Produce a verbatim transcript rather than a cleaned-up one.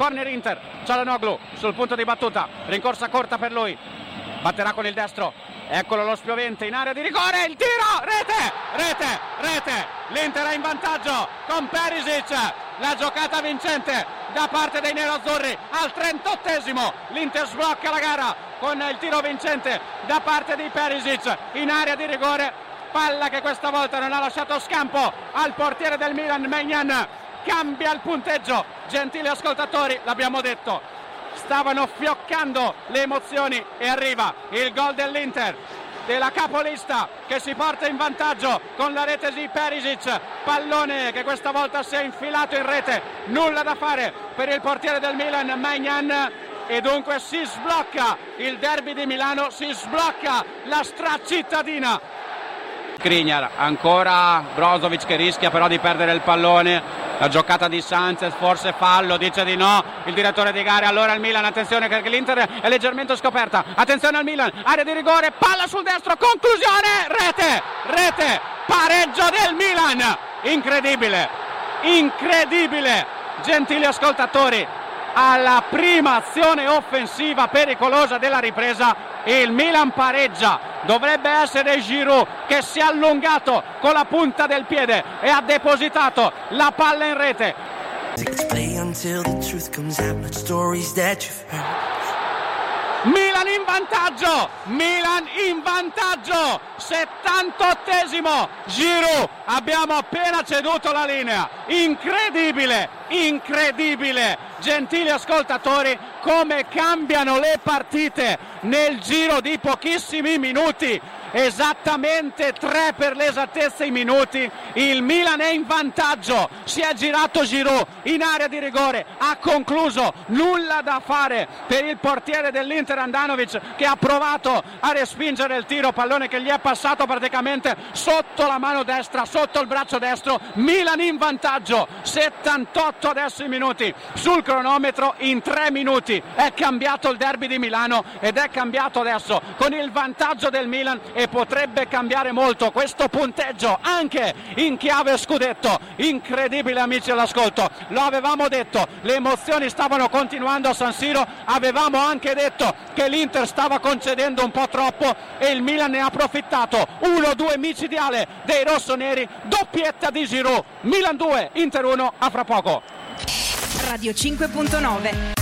corner Inter. Çalhanoğlu sul punto di battuta, rincorsa corta per lui, batterà con il destro, eccolo lo spiovente in area di rigore, il tiro, rete, rete, rete, l'Inter è in vantaggio con Perisic, la giocata vincente da parte dei nerazzurri al trentottesimo, l'Inter sblocca la gara con il tiro vincente da parte di Perisic in area di rigore, palla che questa volta non ha lasciato scampo al portiere del Milan, Maignan, cambia il punteggio, gentili ascoltatori, l'abbiamo detto, stavano fioccando le emozioni e arriva il gol dell'Inter, della capolista che si porta in vantaggio con la rete di Perisic, pallone che questa volta si è infilato in rete, nulla da fare per il portiere del Milan, Maignan, e dunque si sblocca il derby di Milano, si sblocca la stracittadina. Skriniar, ancora Brozovic che rischia però di perdere il pallone, la giocata di Sanchez, forse fallo, dice di no il direttore di gara, allora il Milan, attenzione che l'Inter è leggermente scoperta, attenzione al Milan, area di rigore, palla sul destro, conclusione, rete, rete, pareggio del Milan, incredibile, incredibile, gentili ascoltatori, alla prima azione offensiva pericolosa della ripresa il Milan pareggia, dovrebbe essere Giroud che si è allungato con la punta del piede e ha depositato la palla in rete. Milan in vantaggio, Milan in vantaggio, settantottesimo, Giroud, abbiamo appena ceduto la linea, incredibile, incredibile, gentili ascoltatori, come cambiano le partite nel giro di pochissimi minuti, esattamente tre per l'esattezza i minuti, il Milan è in vantaggio, si è girato Giroud in area di rigore, ha concluso, nulla da fare per il portiere dell'Inter Handanovic che ha provato a respingere il tiro, pallone che gli è passato praticamente sotto la mano destra, sotto il braccio destro, Milan in vantaggio, settantotto adesso i minuti sul cronometro, in tre minuti è cambiato il derby di Milano ed è cambiato adesso con il vantaggio del Milan e potrebbe cambiare molto questo punteggio anche in chiave scudetto. Incredibile, amici all'ascolto, lo avevamo detto, le emozioni stavano continuando a San Siro, avevamo anche detto che l'Inter stava concedendo un po' troppo e il Milan ne ha approfittato, uno due micidiale dei rossoneri, doppietta di Giroud, Milan due, Inter uno, a fra poco. Radio cinque punto nove.